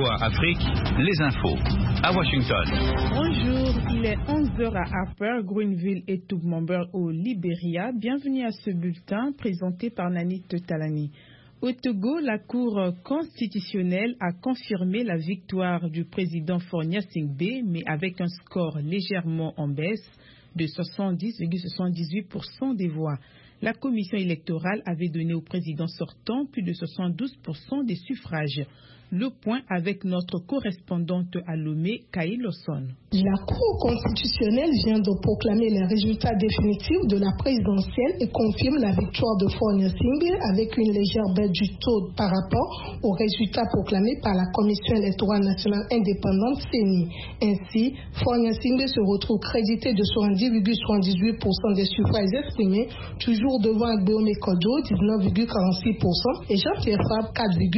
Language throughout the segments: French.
VOA Afrique, les infos. À Washington. Bonjour, il est 11h à Harper, Greenville et Tubmanburg au Libéria. Bienvenue à ce bulletin présenté par Nanit Talani. Au Togo, la Cour constitutionnelle a confirmé la victoire du président Faure Gnassingbé, mais avec un score légèrement en baisse de 70,78% des voix. La commission électorale avait donné au président sortant plus de 72% des suffrages. Le point avec notre correspondante à Lomé, Kaï Lawson. La Cour constitutionnelle vient de proclamer les résultats définitifs de la présidentielle et confirme la victoire de Faure Gnassingbé avec une légère baisse du taux par rapport aux résultats proclamés par la Commission électorale nationale indépendante CENI. Ainsi, Faure Gnassingbé se retrouve crédité de 70,78% des suffrages exprimés, toujours devant Agbeome Kodjo 19,46% et Jean-Pierre Fabre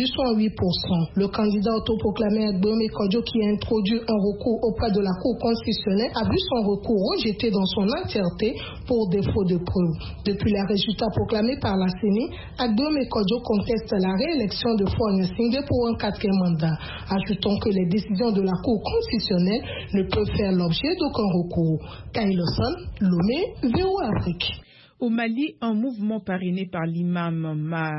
4,68%. Le candidat autoproclamé Agbeome Kodjo, qui a introduit un recours auprès de la Cour constitutionnelle, a vu son recours rejeté dans son entièreté pour défaut de preuves. Depuis les résultats proclamés par la CENI, Agbeome Kodjo conteste la réélection de Faure Gnassingbé pour un 4e mandat. Ajoutons que les décisions de la Cour constitutionnelle ne peuvent faire l'objet d'aucun recours. Kaï Lawson, Lomé, VOA Afrique. Au Mali, un mouvement parrainé par l'imam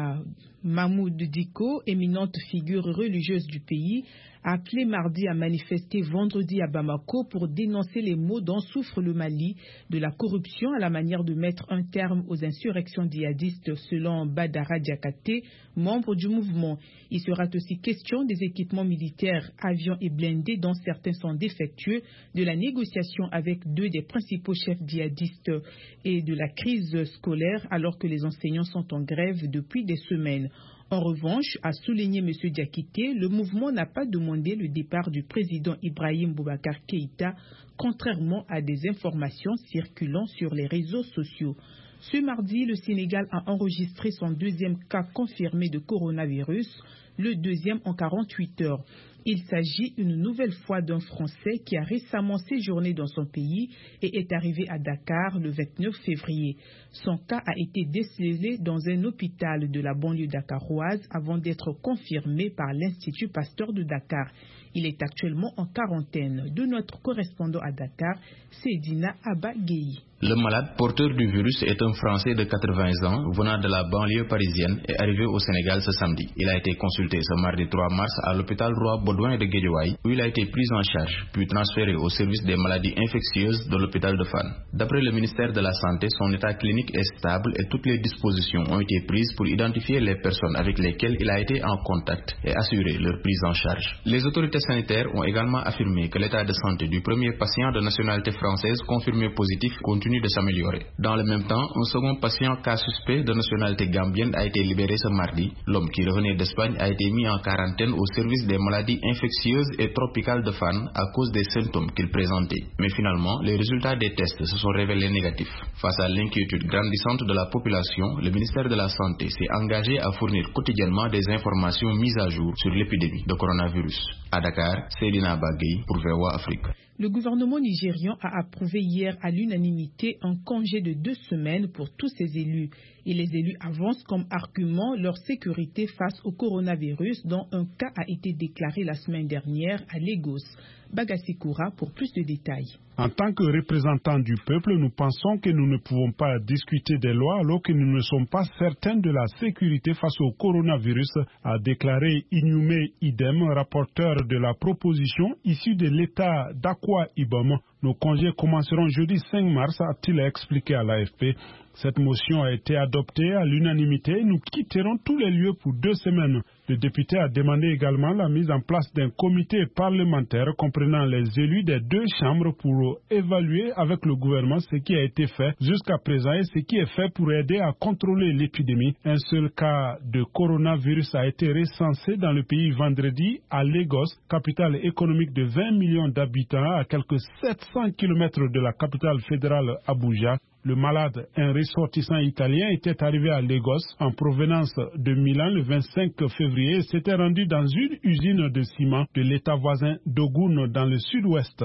Mahmoud Dicko, éminente figure religieuse du pays, a appelé mardi à manifester vendredi à Bamako pour dénoncer les maux dont souffre le Mali, de la corruption à la manière de mettre un terme aux insurrections djihadistes selon Badara Diakate, membre du mouvement. Il sera aussi question des équipements militaires, avions et blindés dont certains sont défectueux, de la négociation avec 2 des principaux chefs djihadistes et de la crise scolaire alors que les enseignants sont en grève depuis des semaines. En revanche, a souligné M. Diakité, le mouvement n'a pas demandé le départ du président Ibrahim Boubacar Keïta, contrairement à des informations circulant sur les réseaux sociaux. Ce mardi, le Sénégal a enregistré son 2e cas confirmé de coronavirus, le 2e en 48 heures. Il s'agit une nouvelle fois d'un Français qui a récemment séjourné dans son pays et est arrivé à Dakar le 29 février. Son cas a été décelé dans un hôpital de la banlieue dakaroise avant d'être confirmé par l'Institut Pasteur de Dakar. Il est actuellement en quarantaine. De notre correspondant à Dakar, Sedina Abba-Gueye. Le malade porteur du virus est un Français de 80 ans venant de la banlieue parisienne et arrivé au Sénégal ce samedi. Il a été consulté ce mardi 3 mars à l'hôpital Roi-Baudouin de Guédiawaye où il a été pris en charge puis transféré au service des maladies infectieuses de l'hôpital de Fann. D'après le ministère de la Santé, son état clinique est stable et toutes les dispositions ont été prises pour identifier les personnes avec lesquelles il a été en contact et assurer leur prise en charge. Les autorités sanitaires ont également affirmé que l'état de santé du premier patient de nationalité française confirmé positif continue de s'améliorer. Dans le même temps, un second patient cas suspect de nationalité gambienne a été libéré ce mardi. L'homme qui revenait d'Espagne a été mis en quarantaine au service des maladies infectieuses et tropicales de Fann à cause des symptômes qu'il présentait. Mais finalement, les résultats des tests se sont révélés négatifs. Face à l'inquiétude grandissante de la population, le ministère de la Santé s'est engagé à fournir quotidiennement des informations mises à jour sur l'épidémie de coronavirus. À Dakar, Sedina Abba-Gueye pour VOA Afrique. Le gouvernement nigérian a approuvé hier à l'unanimité un congé de 2 semaines pour tous ses élus. Et les élus avancent comme argument leur sécurité face au coronavirus dont un cas a été déclaré la semaine dernière à Lagos. Bagassi Koura pour plus de détails. En tant que représentants du peuple, nous pensons que nous ne pouvons pas discuter des lois alors que nous ne sommes pas certains de la sécurité face au coronavirus, a déclaré Inyume Idem, rapporteur de la proposition issue de l'État d'Akwa Ibom. Nos congés commenceront jeudi 5 mars, a-t-il expliqué à l'AFP. Cette motion a été adoptée à l'unanimité. Nous quitterons tous les lieux pour 2 semaines. Le député a demandé également la mise en place d'un comité parlementaire comprenant les élus des 2 chambres pour évaluer avec le gouvernement ce qui a été fait jusqu'à présent et ce qui est fait pour aider à contrôler l'épidémie. Un seul cas de coronavirus a été recensé dans le pays vendredi à Lagos, capitale économique de 20 millions d'habitants à quelques 700 km de la capitale fédérale Abuja. Le malade, un ressortissant italien, était arrivé à Lagos en provenance de Milan le 25 février et s'était rendu dans une usine de ciment de l'état voisin d'Ogun dans le sud-ouest.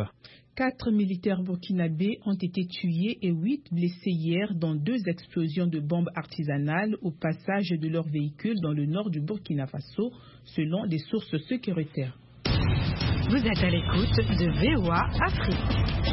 4 militaires burkinabés ont été tués et 8 blessés hier dans 2 explosions de bombes artisanales au passage de leur véhicule dans le nord du Burkina Faso, selon des sources sécuritaires. Vous êtes à l'écoute de VOA Afrique.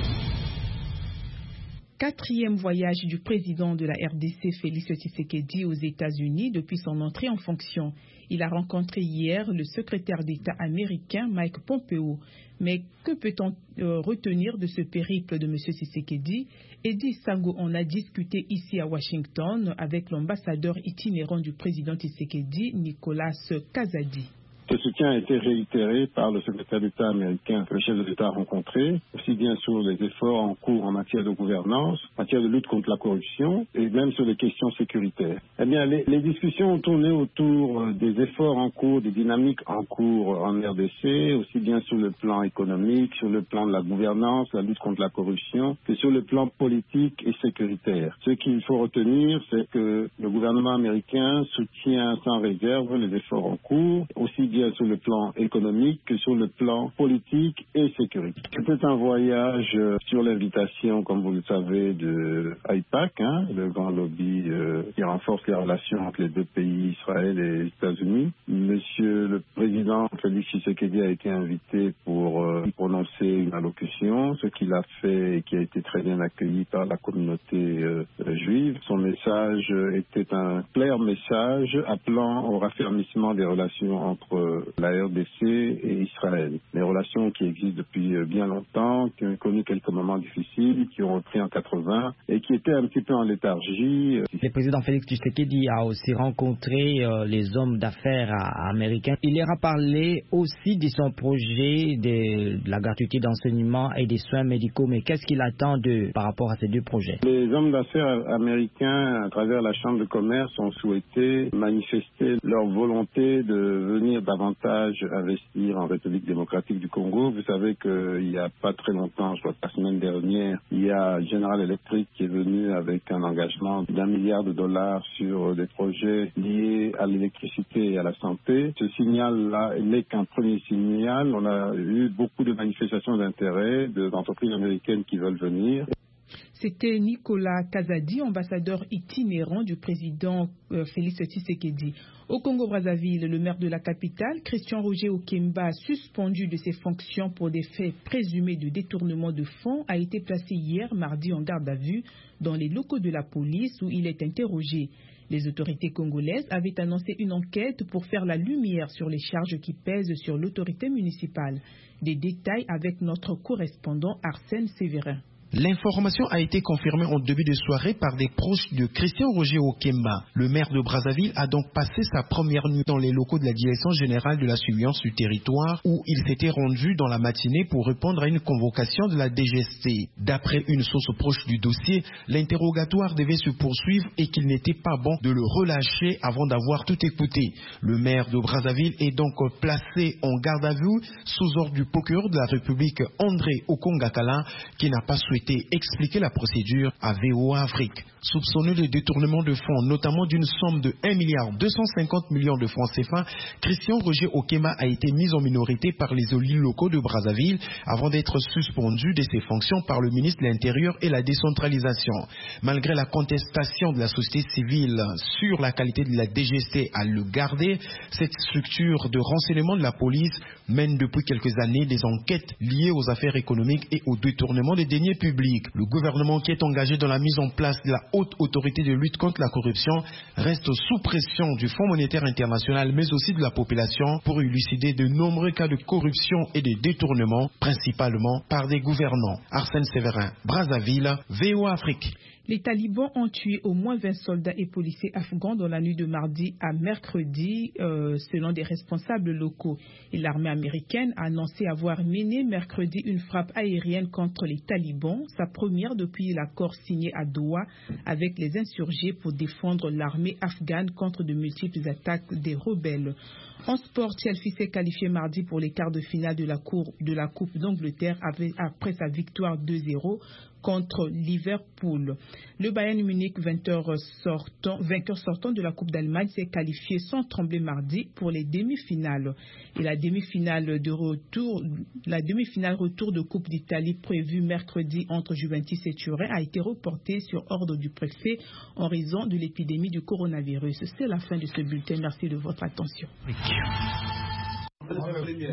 4e voyage du président de la RDC, Félix Tshisekedi, aux États-Unis depuis son entrée en fonction. Il a rencontré hier le secrétaire d'État américain Mike Pompeo. Mais que peut-on retenir de ce périple de M. Tshisekedi? Eddie Sango en a discuté ici à Washington avec l'ambassadeur itinérant du président Tshisekedi, Nicolas Kazadi. Ce soutien a été réitéré par le secrétaire d'État américain que le chef de l'État a rencontré, aussi bien sur les efforts en cours en matière de gouvernance, en matière de lutte contre la corruption et même sur les questions sécuritaires. Eh bien, les discussions ont tourné autour des efforts en cours, des dynamiques en cours en RDC, aussi bien sur le plan économique, sur le plan de la gouvernance, la lutte contre la corruption, que sur le plan politique et sécuritaire. Ce qu'il faut retenir, c'est que le gouvernement américain soutient sans réserve les efforts en cours, aussi bien sur le plan économique que sur le plan politique et sécuritaire. C'était un voyage sur l'invitation, comme vous le savez, de AIPAC, le grand lobby qui renforce les relations entre les deux pays, Israël et les États-Unis. Monsieur le président Félix Tshisekedi a été invité pour prononcer une allocution, ce qu'il a fait et qui a été très bien accueilli par la communauté juive. Son message était un clair message appelant au raffermissement des relations entre la RDC et Israël. Les relations qui existent depuis bien longtemps, qui ont connu quelques moments difficiles, qui ont repris en 80 et qui étaient un petit peu en léthargie. Le président Félix Tshisekedi a aussi rencontré les hommes d'affaires américains. Il leur a parlé aussi de son projet de la gratuité d'enseignement et des soins médicaux. Mais qu'est-ce qu'il attend par rapport à ces deux projets? Les hommes d'affaires américains, à travers la Chambre de commerce, ont souhaité manifester leur volonté de venir davantage investir en République démocratique du Congo. Vous savez qu'il n'y a pas très longtemps, je crois que la semaine dernière, il y a General Electric qui est venu avec un engagement d'1 milliard de dollars sur des projets liés à l'électricité et à la santé. Ce signal-là n'est qu'un premier signal. On a eu beaucoup de manifestations d'intérêt d'entreprises américaines qui veulent venir. C'était Nicolas Kazadi, ambassadeur itinérant du président Félix Tshisekedi. Au Congo-Brazzaville, le maire de la capitale, Christian Roger Okemba, suspendu de ses fonctions pour des faits présumés de détournement de fonds, a été placé hier, mardi, en garde à vue dans les locaux de la police où il est interrogé. Les autorités congolaises avaient annoncé une enquête pour faire la lumière sur les charges qui pèsent sur l'autorité municipale. Des détails avec notre correspondant Arsène Sévérin. L'information a été confirmée en début de soirée par des proches de Christian Roger Okemba. Le maire de Brazzaville a donc passé sa première nuit dans les locaux de la Direction générale de la surveillance du territoire où il s'était rendu dans la matinée pour répondre à une convocation de la DGST. D'après une source proche du dossier, l'interrogatoire devait se poursuivre et qu'il n'était pas bon de le relâcher avant d'avoir tout écouté. Le maire de Brazzaville est donc placé en garde à vue sous ordre du procureur de la République André Okongakala qui n'a pas souhaité expliquer la procédure à VOA Afrique. Soupçonné de détournement de fonds, notamment d'une somme de 1,250 milliard de francs CFA, Christian Roger Okemba a été mis en minorité par les élus locaux de Brazzaville avant d'être suspendu de ses fonctions par le ministre de l'Intérieur et la décentralisation. Malgré la contestation de la société civile sur la qualité de la DGST à le garder, cette structure de renseignement de la police mène depuis quelques années des enquêtes liées aux affaires économiques et au détournement des deniers publics. Le gouvernement qui est engagé dans la mise en place de la haute autorité de lutte contre la corruption reste sous pression du Fonds monétaire international mais aussi de la population pour élucider de nombreux cas de corruption et de détournement, principalement par des gouvernants. Arsène Sévérin, Brazzaville, VOA Afrique. Les talibans ont tué au moins 20 soldats et policiers afghans dans la nuit de mardi à mercredi, selon des responsables locaux. Et l'armée américaine a annoncé avoir mené mercredi une frappe aérienne contre les talibans, sa première depuis l'accord signé à Doha avec les insurgés pour défendre l'armée afghane contre de multiples attaques des rebelles. En sport, Chelsea s'est qualifié mardi pour les quarts de finale de la Coupe d'Angleterre après sa victoire 2-0 contre Liverpool. Le Bayern Munich, vainqueur sortant de la Coupe d'Allemagne, s'est qualifié sans trembler mardi pour les demi-finales. Et la demi-finale retour de Coupe d'Italie prévue mercredi entre Juventus et Turin a été reportée sur ordre du préfet en raison de l'épidémie du coronavirus. C'est la fin de ce bulletin. Merci de votre attention.